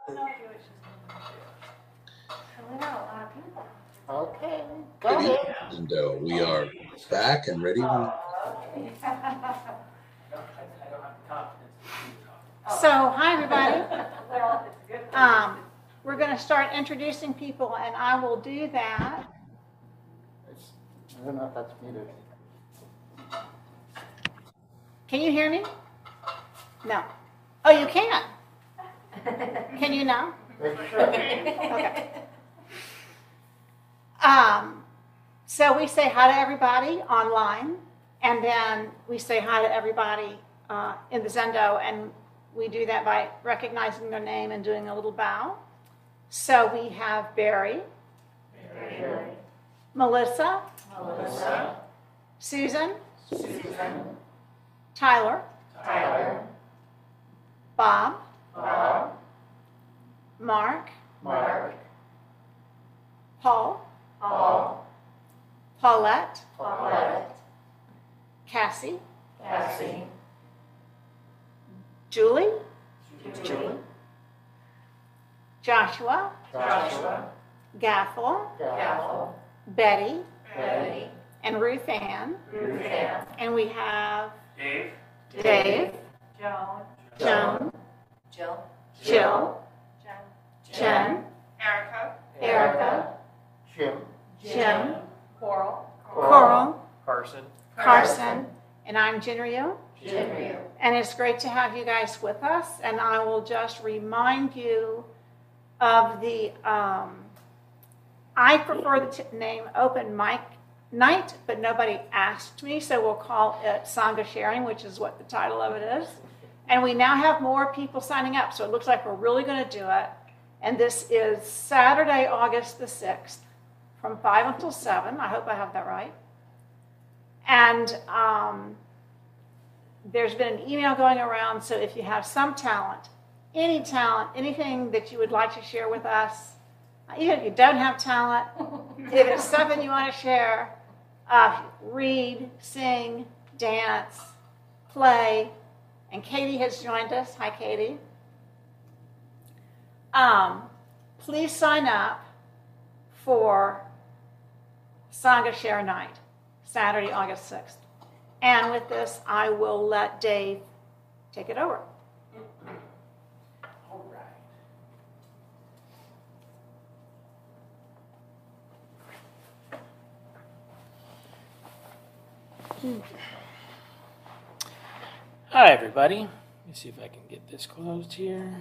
no idea what she's going to do. So we got a lot of people. Okay, go Good ahead. evening, and we are back and ready. So, hi everybody. We're going to start introducing people, and I will do that. I don't know if that's muted. Can you hear me? No. Oh, you can. Can you now? Okay. So we say hi to everybody online, and then we say hi to everybody in the Zendo, and we do that by recognizing their name and doing a little bow. So we have Barry, Melissa, Susan, Tyler, Bob, Mark, Paul, Paulette, Cassie, Julie, Joshua, Gathel, Betty, and Ruth Ann. And we have Dave, Joan, Jill, Jen, Erica, Jim, Coral, Carson, and I'm Jinryu. And it's great to have you guys with us. And I will just remind you of the, I prefer the name Open Mic Night, but nobody asked me, so we'll call it Sangha Sharing, which is what the title of it is. And we now have more people signing up, so it looks like we're really going to do it. And this is Saturday, August the 6th, from 5 until 7. I hope I have that right. And there's been an email going around, so if you have some talent, anything that you would like to share with us, even if you don't have talent, if it's something you want to share, read, sing, dance, play. And Katie has joined us. Hi, Katie. Please sign up for Sangha Share Night, Saturday, August 6th. And with this, I will let Dave take it over. All right. Hi, everybody. Let me see if I can get this closed here.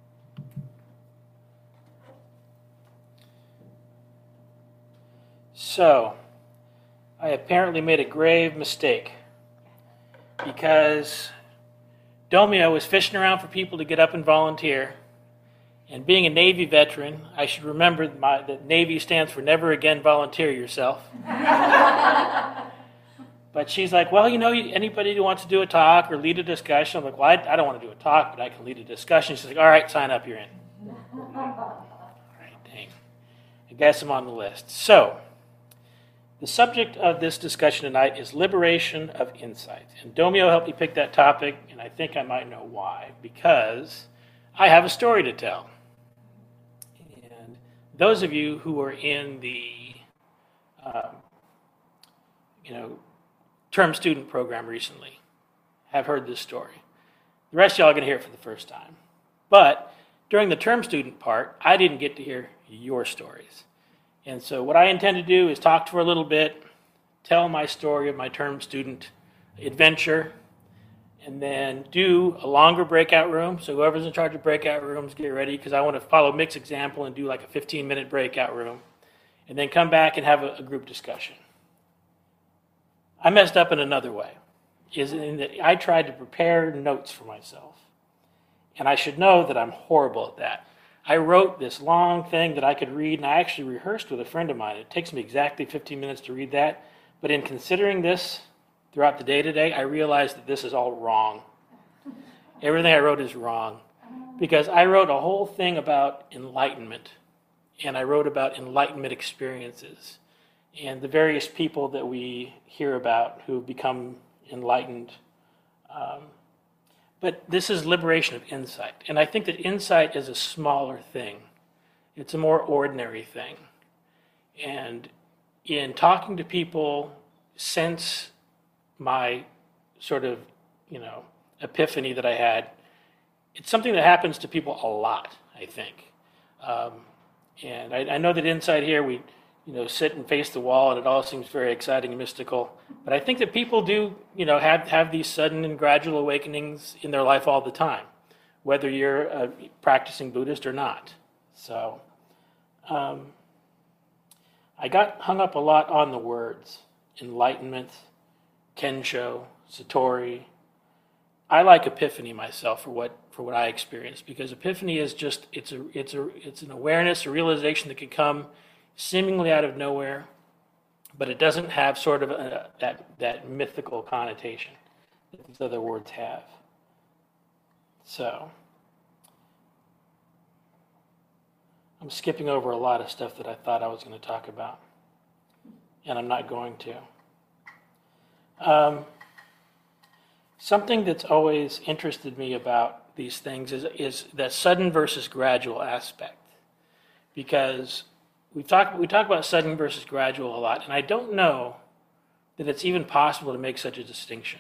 So, I apparently made a grave mistake because Domio was fishing around for people to get up and volunteer. And being a Navy veteran, I should remember that Navy stands for Never Again Volunteer Yourself. But she's like, well, anybody who wants to do a talk or lead a discussion. I'm like, well, I don't want to do a talk, but I can lead a discussion. She's like, all right, sign up, you're in. All right, dang. I guess I'm on the list. So, the subject of this discussion tonight is liberation of insight. And Domio helped me pick that topic, and I think I might know why. Because I have a story to tell. And those of you who are in the, term student program recently have heard this story. The rest of y'all are going to hear it for the first time. But during the term student part, I didn't get to hear your stories. And so what I intend to do is talk for a little bit, tell my story of my term student adventure, and then do a longer breakout room. So whoever's in charge of breakout rooms, get ready, because I want to follow Mick's example and do like a 15-minute breakout room, and then come back and have a group discussion. I messed up in another way, is in that I tried to prepare notes for myself. And I should know that I'm horrible at that. I wrote this long thing that I could read, and I actually rehearsed with a friend of mine. It takes me exactly 15 minutes to read that. But in considering this throughout the day today, I realized that this is all wrong. Everything I wrote is wrong. Because I wrote a whole thing about enlightenment. And I wrote about enlightenment experiences. And the various people that we hear about who become enlightened. But this is liberation of insight. And I think that insight is a smaller thing. It's a more ordinary thing. And in talking to people since my sort of, epiphany that I had, it's something that happens to people a lot, I think. And I know that inside here we, sit and face the wall, and it all seems very exciting and mystical. But I think that people do, have these sudden and gradual awakenings in their life all the time, whether you're a practicing Buddhist or not. So I got hung up a lot on the words enlightenment, kensho, satori. I like epiphany myself for what I experienced, because epiphany is just it's an awareness, a realization that can come seemingly out of nowhere, but it doesn't have sort of that mythical connotation that these other words have. So I'm skipping over a lot of stuff that I thought I was going to talk about, and I'm not going to. Something that's always interested me about these things is that sudden versus gradual aspect, because we talk about sudden versus gradual a lot, and I don't know that it's even possible to make such a distinction.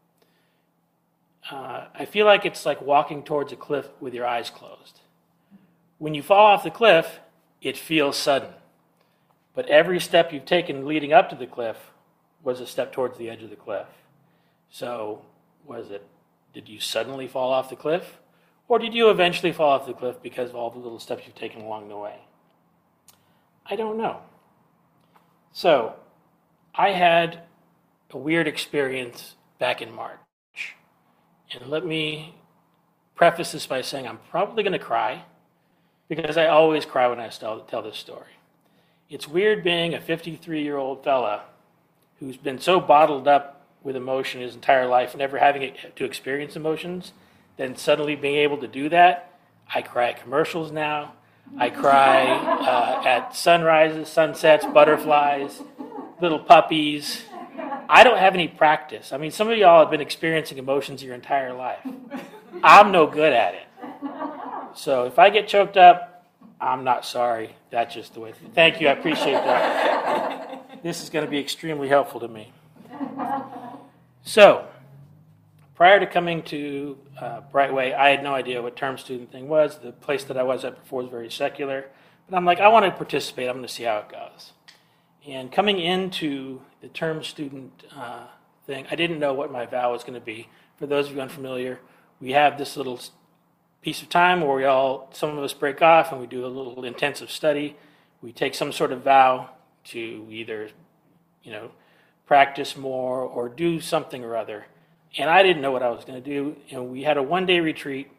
I feel like it's like walking towards a cliff with your eyes closed. When you fall off the cliff, it feels sudden, but every step you've taken leading up to the cliff was a step towards the edge of the cliff. So did you suddenly fall off the cliff, or did you eventually fall off the cliff because of all the little steps you've taken along the way? I don't know. So I had a weird experience back in March. And let me preface this by saying I'm probably going to cry, because I always cry when I tell this story. It's weird being a 53-year-old fella who's been so bottled up with emotion his entire life, never having to experience emotions, then suddenly being able to do that. I cry at commercials now. I cry at sunrises, sunsets, butterflies, little puppies. I don't have any practice. I mean, some of y'all have been experiencing emotions your entire life. I'm no good at it. So if I get choked up, I'm not sorry. That's just the way. Thank you. I appreciate that. This is going to be extremely helpful to me. So, prior to coming to Brightway, I had no idea what term student thing was. The place that I was at before was very secular. But I'm like, I want to participate. I'm going to see how it goes. And coming into the term student thing, I didn't know what my vow was going to be. For those of you unfamiliar, we have this little piece of time where some of us break off and we do a little intensive study. We take some sort of vow to either, practice more or do something or other. And I didn't know what I was going to do. And we had a one-day retreat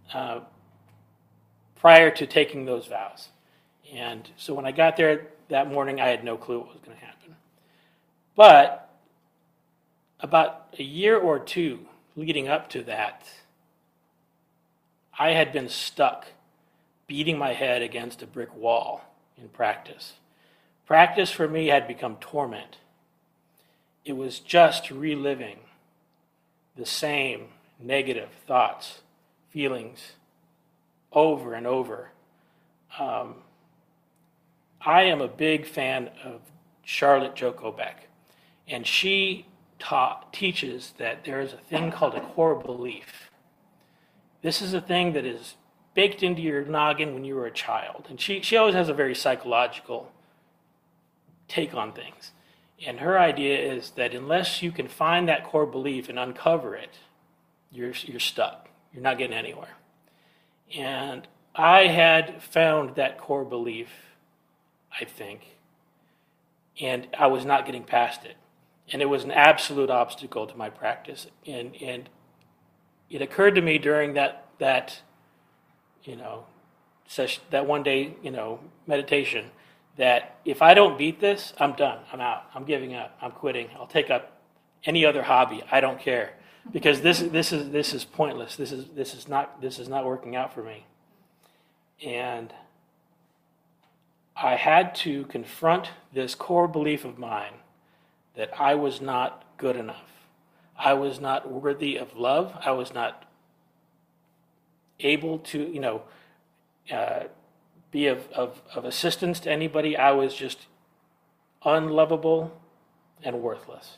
prior to taking those vows. And so when I got there that morning, I had no clue what was going to happen. But about a year or two leading up to that, I had been stuck beating my head against a brick wall in practice. Practice for me had become torment. It was just reliving the same negative thoughts, feelings, over and over. I am a big fan of Charlotte Joko Beck, and she teaches that there is a thing called a core belief. This is a thing that is baked into your noggin when you were a child, and she always has a very psychological take on things. And her idea is that unless you can find that core belief and uncover it, you're stuck. You're not getting anywhere. And I had found that core belief, I think, and I was not getting past it. And it was an absolute obstacle to my practice. And it occurred to me during that session, that one day, meditation, that if I don't beat this, I'm done. I'm out. I'm giving up. I'm quitting. I'll take up any other hobby. I don't care, because this is pointless. This is not working out for me. And I had to confront this core belief of mine that I was not good enough. I was not worthy of love. I was not able to, be of assistance to anybody. I was just unlovable and worthless.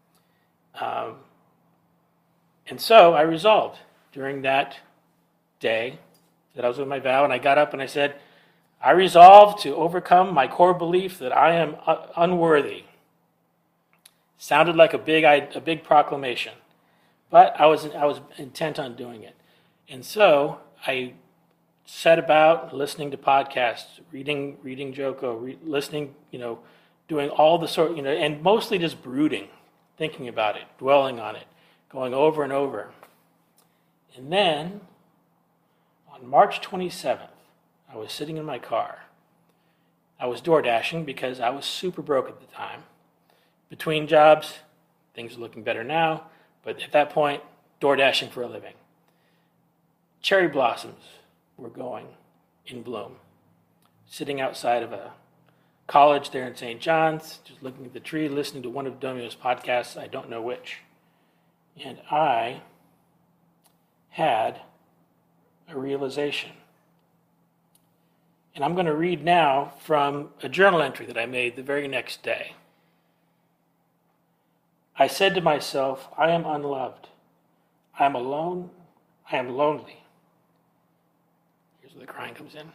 And so I resolved during that day that I was with my vow, and I got up and I said, I resolve to overcome my core belief that I am unworthy. Sounded like a big proclamation, but I was intent on doing it. And so I set about listening to podcasts, reading Joko, listening, doing all the sort, and mostly just brooding, thinking about it, dwelling on it, going over and over. And then on March 27th, I was sitting in my car. I was door dashing because I was super broke at the time. Between jobs, things are looking better now, but at that point, door dashing for a living. Cherry blossoms were going in bloom. Sitting outside of a college there in St. John's, just looking at the tree, listening to one of Domio's podcasts, I don't know which. And I had a realization. And I'm going to read now from a journal entry that I made the very next day. I said to myself, I am unloved. I am alone. I am lonely. Here's where the crying comes in.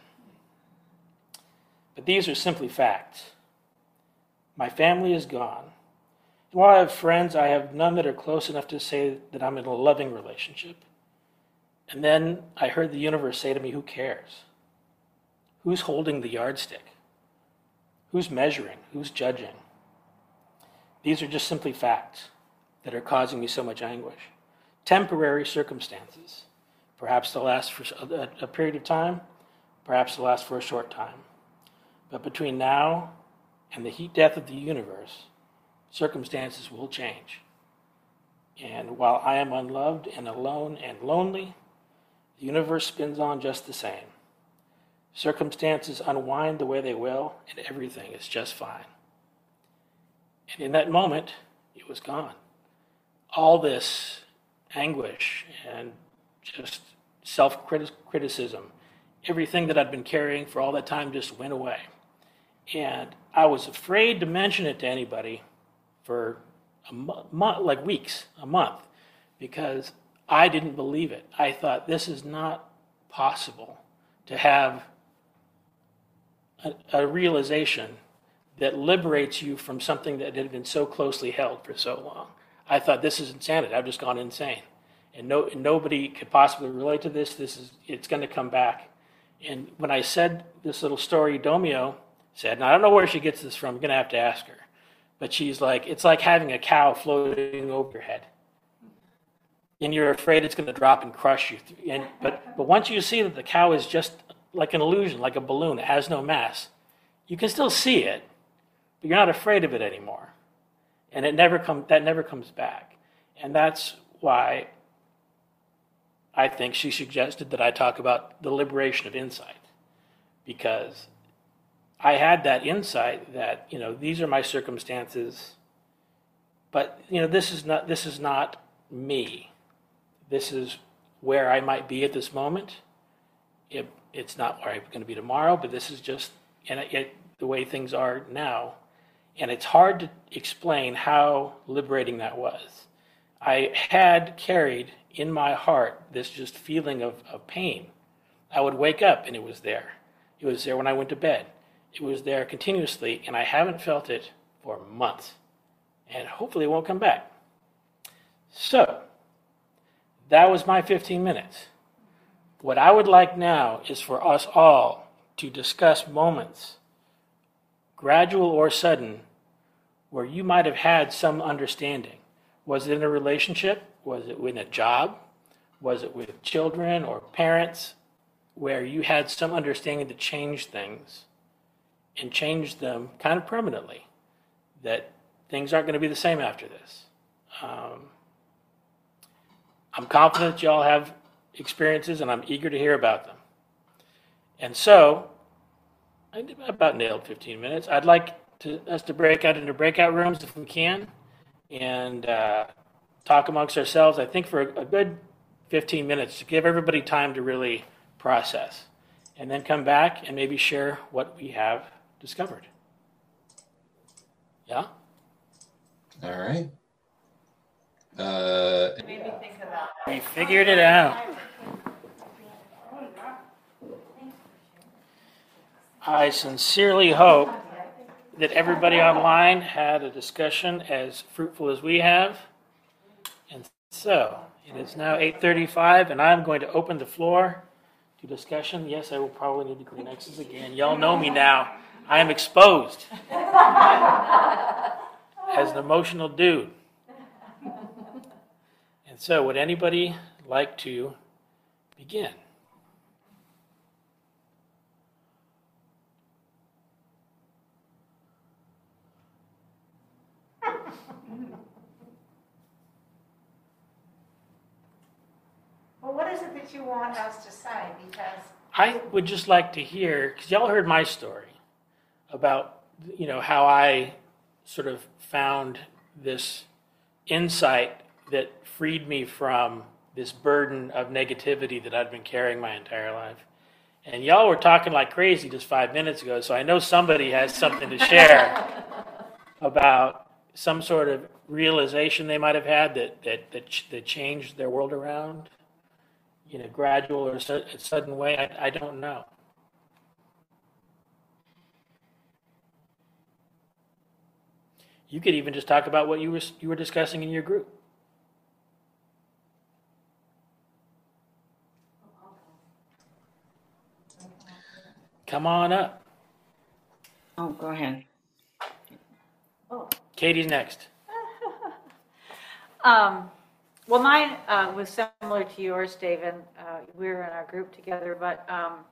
But these are simply facts. My family is gone. And while I have friends, I have none that are close enough to say that I'm in a loving relationship. And then I heard the universe say to me, who cares? Who's holding the yardstick? Who's measuring? Who's judging? These are just simply facts that are causing me so much anguish. Temporary circumstances. Perhaps they'll last for a period of time. Perhaps they'll last for a short time. But between now and the heat death of the universe, circumstances will change. And while I am unloved and alone and lonely, the universe spins on just the same. Circumstances unwind the way they will, and everything is just fine. And in that moment, it was gone. All this anguish and just self-criticism, everything that I'd been carrying for all that time just went away. And I was afraid to mention it to anybody for a month, like weeks, a month, because I didn't believe it. I thought, this is not possible to have a realization that liberates you from something that had been so closely held for so long. I thought, this is insanity. I've just gone insane. And nobody could possibly relate to this. It's going to come back. And when I said this little story, Domio said, and I don't know where she gets this from, I'm going to have to ask her. But she's like, it's like having a cow floating over your head. And you're afraid it's going to drop and crush you. But once you see that the cow is just like an illusion, like a balloon, it has no mass, you can still see it, but you're not afraid of it anymore. And that never comes back. And that's why I think she suggested that I talk about the liberation of insight, because I had that insight that, these are my circumstances, but, this is not me. This is where I might be at this moment. It's not where I'm going to be tomorrow, but this is just the way things are now. And it's hard to explain how liberating that was. I had carried in my heart this just feeling of pain. I would wake up and it was there. It was there when I went to bed. It was there continuously, and I haven't felt it for months. And hopefully it won't come back. So, that was my 15 minutes. What I would like now is for us all to discuss moments, gradual or sudden, where you might have had some understanding. Was it in a relationship? Was it in a job? Was it with children or parents, where you had some understanding to change things and change them kind of permanently, that things aren't going to be the same after this? I'm confident you all have experiences, and I'm eager to hear about them. And so, I about nailed 15 minutes. I'd like us to break out into breakout rooms if we can, and talk amongst ourselves. I think for a good 15 minutes to give everybody time to really process, and then come back and maybe share what we have discovered. Yeah? All right. Maybe think about We figured it out. I sincerely hope that everybody online had a discussion as fruitful as we have. And so, it is now 8:35, and I'm going to open the floor to discussion. Yes, I will probably need the Kleenexes again. Y'all know me now. I am exposed as an emotional dude. And so, would anybody like to begin? Well, what is it that you want us to say? Because I would just like to hear, because y'all heard my story about, how I sort of found this insight that freed me from this burden of negativity that I'd been carrying my entire life. And y'all were talking like crazy just 5 minutes ago, so I know somebody has something to share about some sort of realization they might have had that changed their world around in a gradual or sudden way. I don't know. You could even just talk about what you were discussing in your group. Come on up. Oh, go ahead. Katie's next. well, mine was similar to yours, David. We were in our group together, but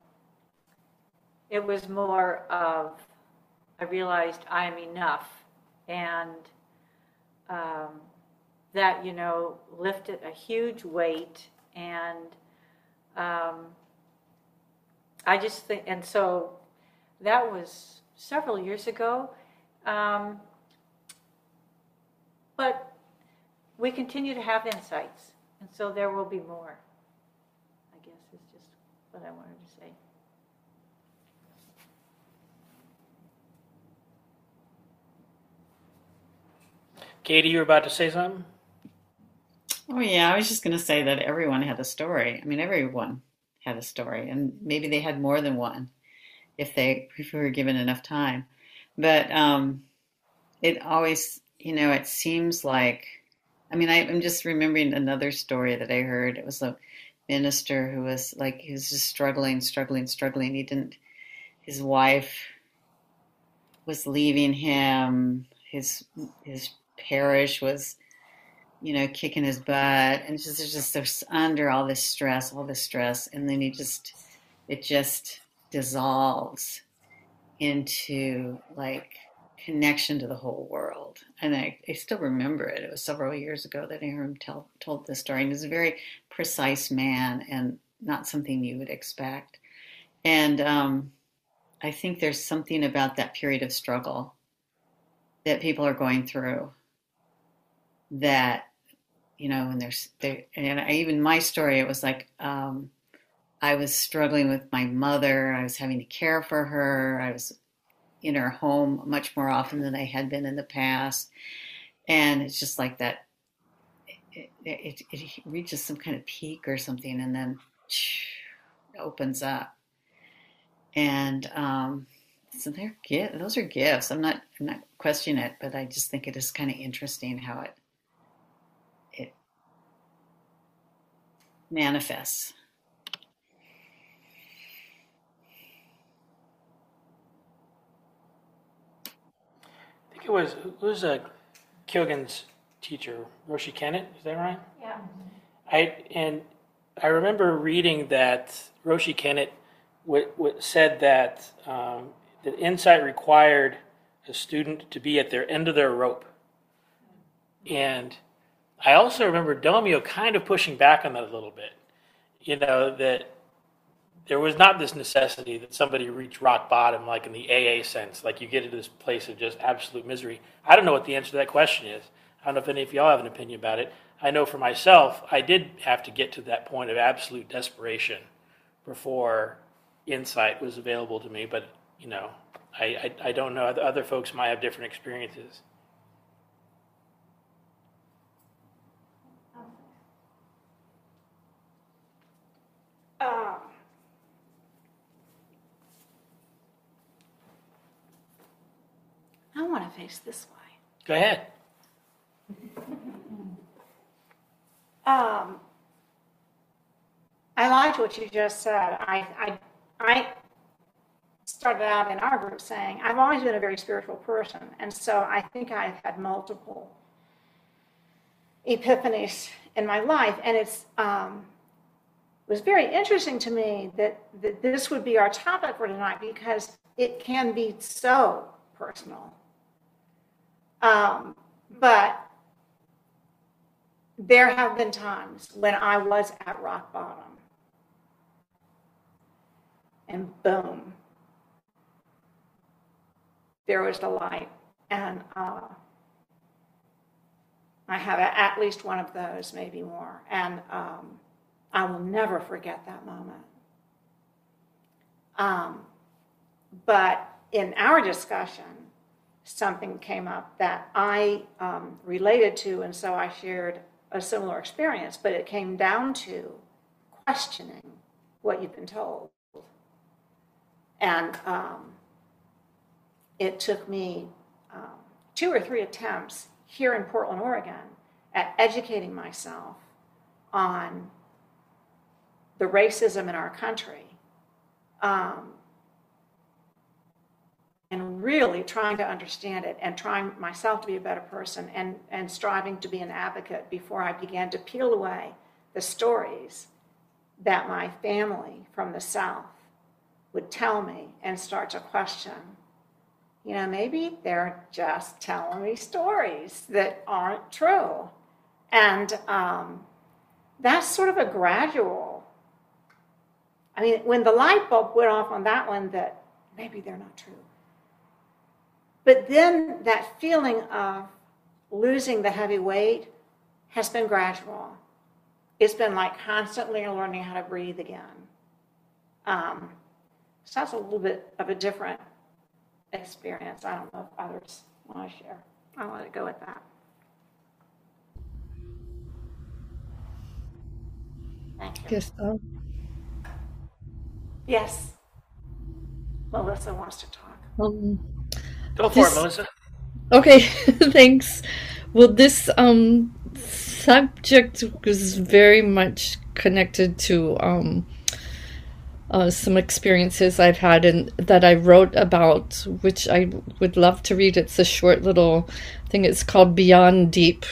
it was more of I realized I am enough, and that lifted a huge weight, and I just think, and so that was several years ago. But we continue to have insights, and so there will be more. I guess is just what I wanted to say. Katie, you were about to say something? Oh, yeah, I was just going to say that everyone had a story. I mean, everyone had a story, and maybe they had more than one if we were given enough time. But it always, it seems like, I'm just remembering another story that I heard. It was a minister who was he was just struggling. His wife was leaving him. His parish was, kicking his butt, and just under all this stress, and then it just dissolves into connection to the whole world. And I still remember it. It was several years ago that I heard him told this story. And he was a very precise man and not something you would expect. And I think there's something about that period of struggle that people are going through that, and even my story, it was I was struggling with my mother. I was having to care for her. I was in her home much more often than I had been in the past. And it's just like that. It reaches some kind of peak or something, and then it opens up. And so those are gifts. I'm not questioning it, but I just think it is kind of interesting how it manifests. I think it was Kilgan's teacher, Roshi Kennett, is that right? Yeah. I remember reading that Roshi Kennett said that that insight required a student to be at their end of their rope. And I also remember Domio kind of pushing back on that a little bit. That there was not this necessity that somebody reach rock bottom, like in the AA sense, like you get into this place of just absolute misery. I don't know what the answer to that question is. I don't know if any of y'all have an opinion about it. I know for myself, I did have to get to that point of absolute desperation before insight was available to me. But, you know, I don't know. Other folks might have different experiences. I want to face this way. Go ahead. I liked what you just said. I started out in our group saying I've always been a very spiritual person, and so I think I've had multiple epiphanies in my life, and it was very interesting to me that this would be our topic for tonight because it can be so personal. But there have been times when I was at rock bottom. And boom, there was the light. And I have at least one of those, maybe more. And I will never forget that moment. But in our discussion, something came up that I related to, and so I shared a similar experience, but it came down to questioning what you've been told. And it took me 2 or 3 attempts here in Portland, Oregon, at educating myself on the racism in our country. And really trying to understand it and trying myself to be a better person and striving to be an advocate before I began to peel away the stories that my family from the South would tell me and start to question. You know, maybe they're just telling me stories that aren't true. And that's sort of a gradual. I mean, when the light bulb went off on that one, that maybe they're not true. But then that feeling of losing the heavy weight has been gradual. It's been like constantly learning how to breathe again. So that's a little bit of a different experience. I don't know if others want to share. I'll let it go with that. Thank you. Yes. Yes. Melissa wants to talk. Go for This- it, Melissa. Okay, thanks. Well, this subject was very much connected to some experiences I've had and that I wrote about, which I would love to read. It's a short little thing. It's called Beyond Deep.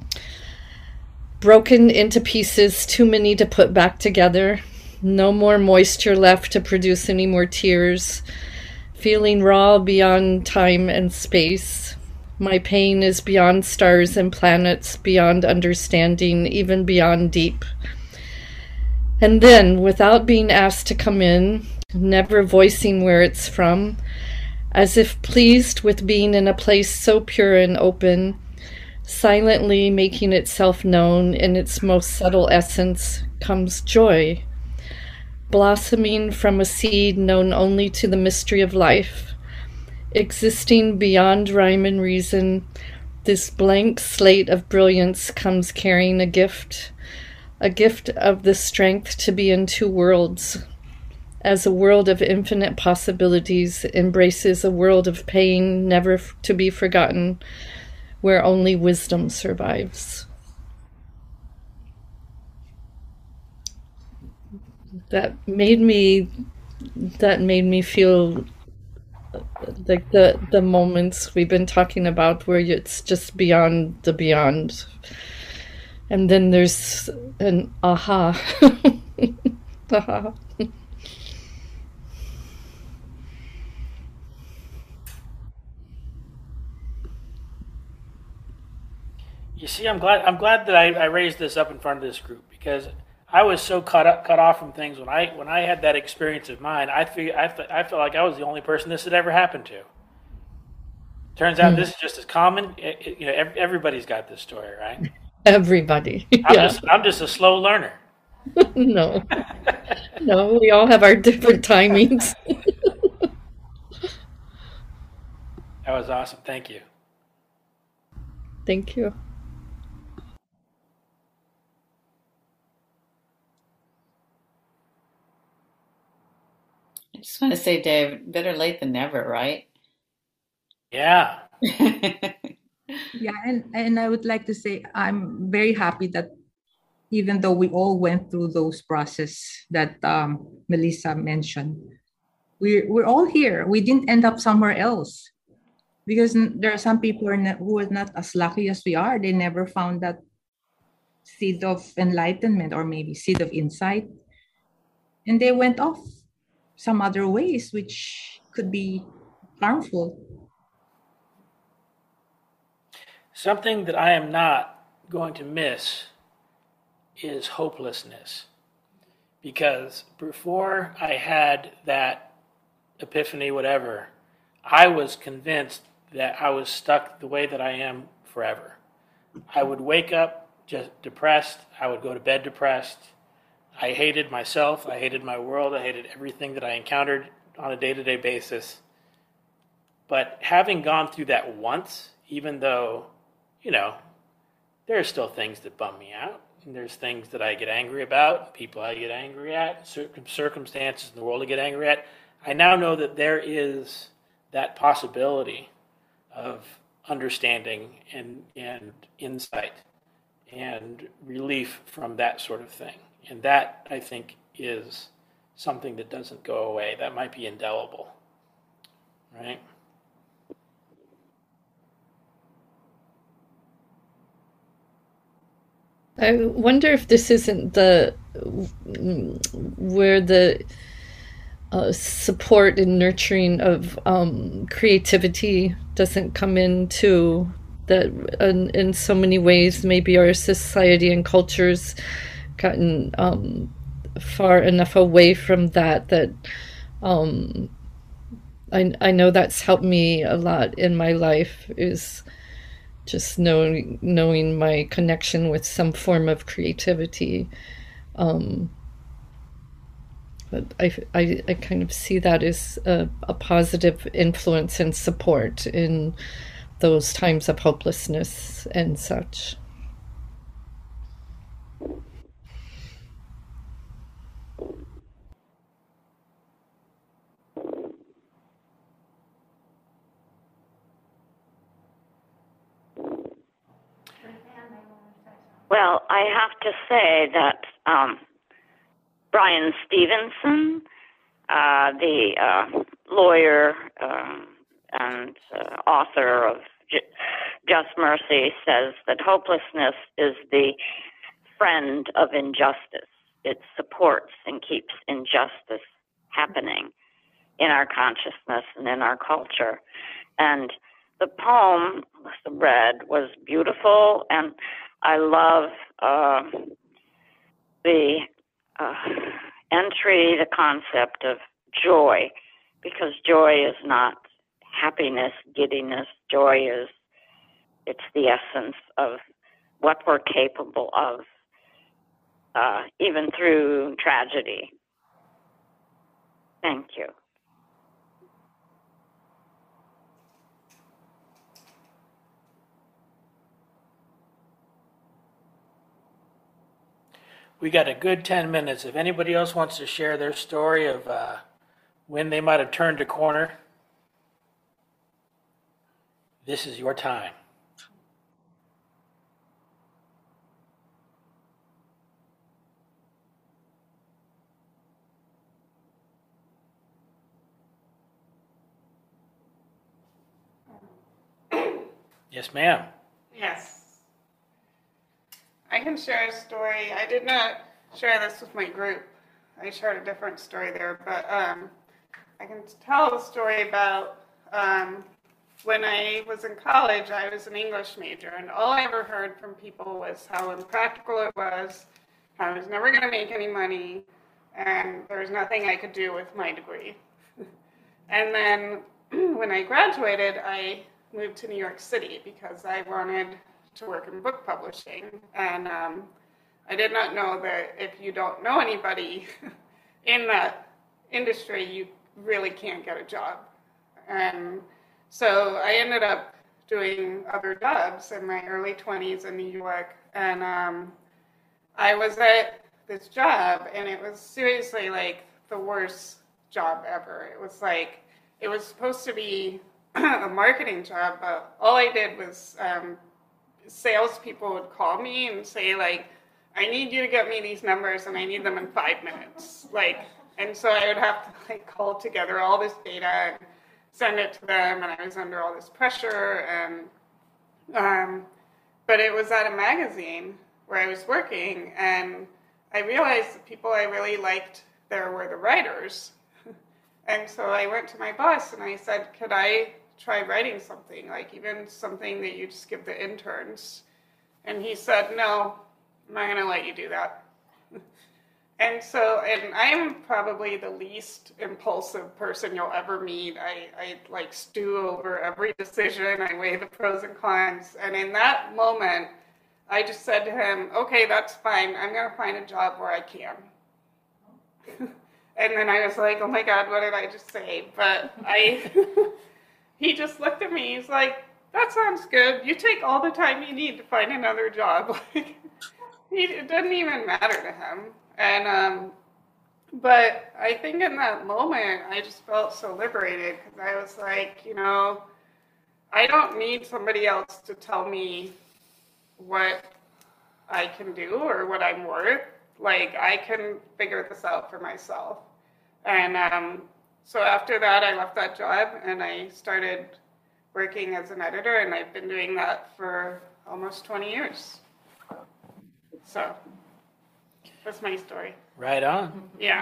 Broken into pieces, too many to put back together. No more moisture left to produce any more tears. Feeling raw beyond time and space. My pain is beyond stars and planets, beyond understanding, even beyond deep. And then, without being asked to come in, never voicing where it's from, as if pleased with being in a place so pure and open, silently making itself known in its most subtle essence, comes joy. Blossoming from a seed known only to the mystery of life, existing beyond rhyme and reason, this blank slate of brilliance comes carrying a gift of the strength to be in 2 worlds, as a world of infinite possibilities embraces a world of pain never to be forgotten, where only wisdom survives. That made me feel like the moments we've been talking about where it's just beyond the beyond. And then there's an aha. Aha. You see, I'm glad that I raised this up in front of this group because I was so cut off from things when I had that experience of mine. I felt like I was the only person this had ever happened to. Turns out this is just as common. Everybody's got this story, right? Everybody. I'm Yeah. I'm just a slow learner. No. No, we all have our different timings. That was awesome. Thank you. Thank you. I just want to say, Dave, better late than never, right? Yeah. Yeah, and I would like to say I'm very happy that even though we all went through those process that Melissa mentioned, we're all here. We didn't end up somewhere else because there are some people who are not as lucky as we are. They never found that seed of enlightenment or maybe seed of insight, and they went off some other ways which could be harmful. Something that I am not going to miss is hopelessness. Because before I had that epiphany, whatever, I was convinced that I was stuck the way that I am forever. I would wake up just depressed. I would go to bed depressed. I hated myself. I hated my world. I hated everything that I encountered on a day-to-day basis. But having gone through that once, even though, there are still things that bum me out. And there's things that I get angry about, people I get angry at, circumstances in the world I get angry at. I now know that there is that possibility of understanding and insight and relief from that sort of thing. And that, I think, is something that doesn't go away. That might be indelible, right? I wonder if this isn't where the support and nurturing of creativity doesn't come into that in so many ways. Maybe our society and cultures gotten far enough away from that I know that's helped me a lot in my life, is just knowing my connection with some form of creativity. But I kind of see that as a positive influence and support in those times of hopelessness and such. Well, I have to say that Brian Stevenson, the lawyer and author of Just Mercy, says that hopelessness is the friend of injustice. It supports and keeps injustice happening in our consciousness and in our culture. And the poem, The Red, was beautiful, and I love the entry, the concept of joy, because joy is not happiness, giddiness. Joy it's the essence of what we're capable of, even through tragedy. Thank you. We got a good 10 minutes. If anybody else wants to share their story of when they might have turned a corner, this is your time. Yes, ma'am. Yes. I can share a story. I did not share this with my group. I shared a different story there, but I can tell the story about when I was in college. I was an English major, and all I ever heard from people was how impractical it was, how I was never going to make any money, and there was nothing I could do with my degree. And then when I graduated, I moved to New York City because I wanted to work in book publishing. And I did not know that if you don't know anybody in that industry, you really can't get a job. And so I ended up doing other jobs in my early 20s in New York. And I was at this job, and it was seriously like the worst job ever. It was like, it was supposed to be a marketing job, but all I did was salespeople would call me and say, like, I need you to get me these numbers, and I need them in 5 minutes. Like, and so I would have to like call together all this data and send it to them, and I was under all this pressure. And but it was at a magazine where I was working, and I realized the people I really liked there were the writers. And so I went to my boss and I said, could I try writing something, like even something that you just give the interns? And he said, no, I'm not going to let you do that. And so, and I'm probably the least impulsive person you'll ever meet. I like stew over every decision. I weigh the pros and cons. And in that moment, I just said to him, okay, that's fine. I'm going to find a job where I can. And then I was like, oh my God, what did I just say? But he just looked at me. He's like, that sounds good. You take all the time you need to find another job. It didn't even matter to him. And, but I think in that moment, I just felt so liberated, because I was like, you know, I don't need somebody else to tell me what I can do or what I'm worth. Like, I can figure this out for myself. And so after that, I left that job and I started working as an editor, and I've been doing that for almost 20 years. So that's my story. Right on. Yeah.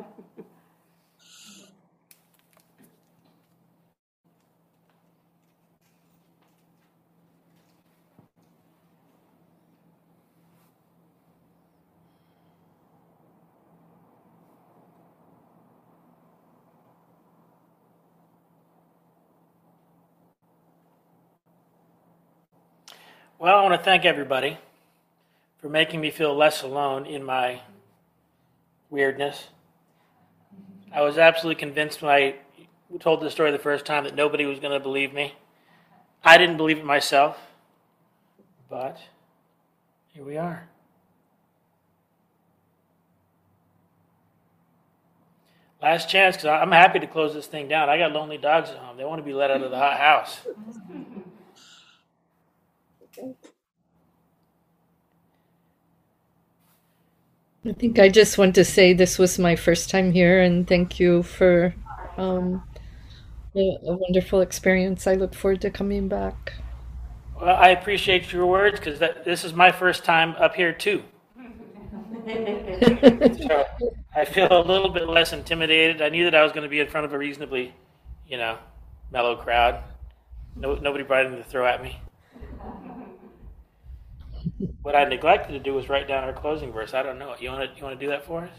Well, I want to thank everybody for making me feel less alone in my weirdness. I was absolutely convinced when I told the story the first time that nobody was going to believe me. I didn't believe it myself, but here we are. Last chance, because I'm happy to close this thing down. I got lonely dogs at home. They want to be let out of the hot house. I think I just want to say this was my first time here, and thank you for a wonderful experience. I look forward to coming back. Well, I appreciate your words, because this is my first time up here too. So I feel a little bit less intimidated. I knew that I was going to be in front of a reasonably, mellow crowd. Nobody brought anything to throw at me. What I neglected to do was write down our closing verse. I don't know. You want to do that for us?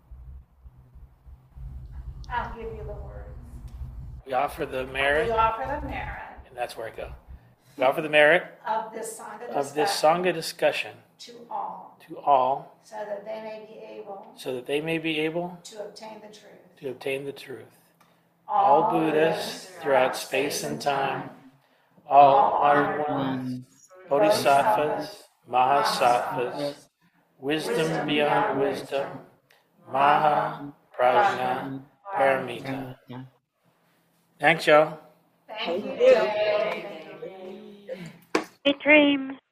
I'll give you the words. We offer the merit. We offer the merit. And that's where I go. We offer the merit Of this Sangha discussion. of this Sangha discussion To all. to all, So that they may be able. so that they may be able To obtain the truth. to obtain the truth. All Buddhas throughout space and time, all honored ones, bodhisattvas, mahasattvas, wisdom beyond wisdom, maha, prajna, paramita. Thanks, y'all. Thank you. Sweet dreams.